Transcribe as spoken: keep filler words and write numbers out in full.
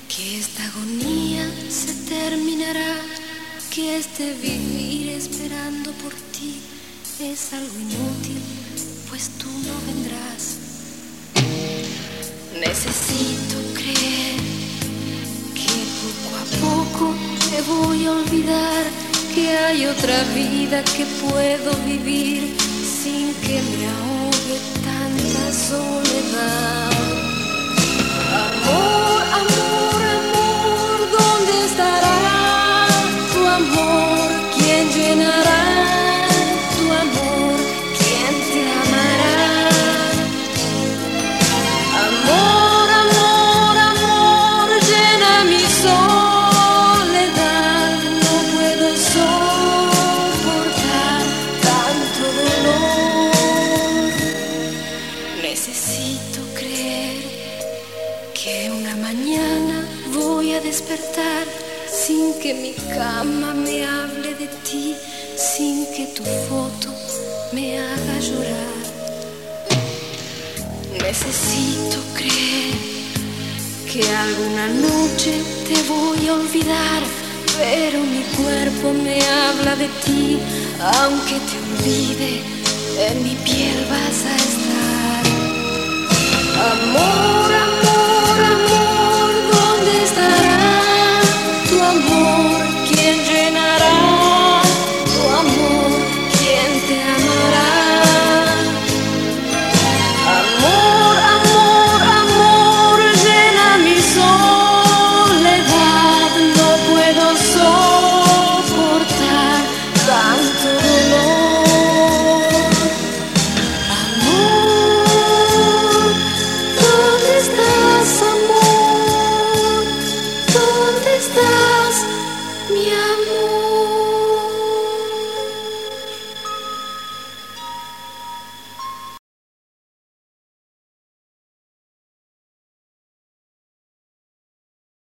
que esta agonía se terminará, que este vivir esperando por ti es algo inútil, pues tú no vendrás. Necesito creer que poco a poco te voy a olvidar, que hay otra vida que puedo vivir sin que me ahogue tanta soledad. Amor, amor, amor, ¿dónde estará tu amor? ¿Quién llenará tu amor? ¿Quién te amará? Amor, amor, amor, llena mi soledad. No puedo soportar tanto dolor. Necesito creer que una mañana voy a despertar sin que mi cama me hable de ti, sin que tu foto me haga llorar. Necesito creer que alguna noche te voy a olvidar, pero mi cuerpo me habla de ti. Aunque te olvide, en mi piel vas a estar. Amor, amor, amor.